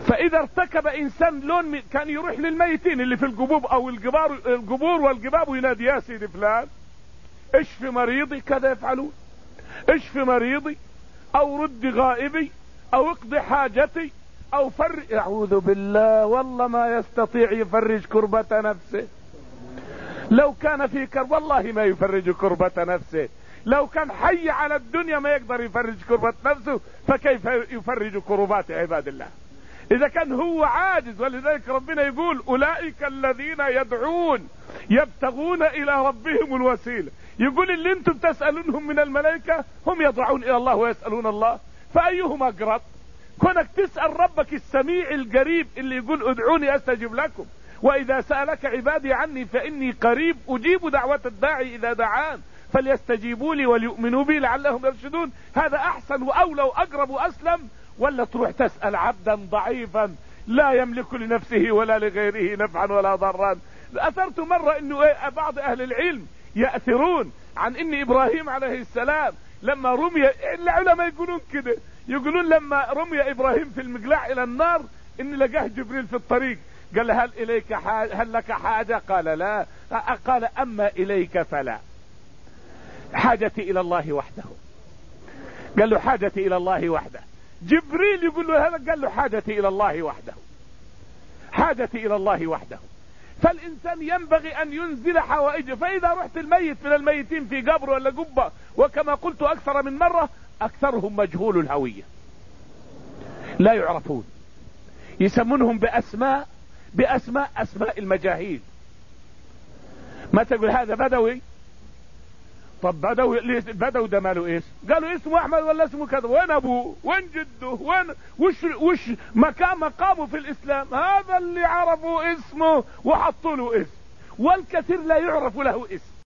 فاذا ارتكب انسان لون كان يروح للميتين اللي في القبوب او القبور والجباب وينادي يا سيدي فلان اشف مريضي، كذا يفعلون، اشف مريضي او رد غائبي او اقضي حاجتي او اعوذ بالله، والله ما يستطيع يفرج كربة نفسه. لو كان في كرب والله ما يفرج كربة نفسه، لو كان حي على الدنيا ما يقدر يفرج كربة نفسه، فكيف يفرج كربات عباد الله اذا كان هو عاجز؟ ولذلك ربنا يقول اولئك الذين يدعون يبتغون الى ربهم الوسيلة. يقول اللي انتم تسألونهم من الملائكة هم يضعون الى الله ويسألون الله، فايهم اقرب؟ كونك تسأل ربك السميع القريب اللي يقول ادعوني استجب لكم، واذا سألك عبادي عني فاني قريب اجيب دعوة الداعي اذا دعان فليستجيبوا لي وليؤمنوا بي لعلهم يرشدون. هذا احسن واولى واقرب واسلم، ولا تروح تسأل عبدا ضعيفا لا يملك لنفسه ولا لغيره نفعا ولا ضرا. اثرت مرة انه بعض اهل العلم يأثرون عن ان ابراهيم عليه السلام لما رمي، العلماء يقولون كده، يقولون لما رمي ابراهيم في المقلاع الى النار ان لقاه جبريل في الطريق قال هل لك حاجة؟ قال لا. قال اما اليك فلا، حاجتي الى الله وحده. قال له حاجتي الى الله وحده. جبريل يقول له هذا، قال له حاجتي الى الله وحده، حاجتي الى الله وحده. فالانسان ينبغي ان ينزل حوائجه. فاذا رحت الميت من الميتين في قبر ولا قبة، وكما قلت اكثر من مرة اكثرهم مجهول الهوية لا يعرفون، يسمونهم باسماء المجاهيل. ما تقول هذا بدوي، طب بدوي ده ماله ايش؟ قالوا اسمه احمد ولا اسمه كذا، وين ابوه وين جده وش مقامه في الاسلام؟ هذا اللي عرفوا اسمه وحطوا له اسم، والكثير لا يعرف له اسم.